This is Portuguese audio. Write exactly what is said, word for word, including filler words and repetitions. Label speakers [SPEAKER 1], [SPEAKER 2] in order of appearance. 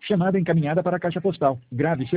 [SPEAKER 1] Chamada encaminhada para a caixa postal. Grave seu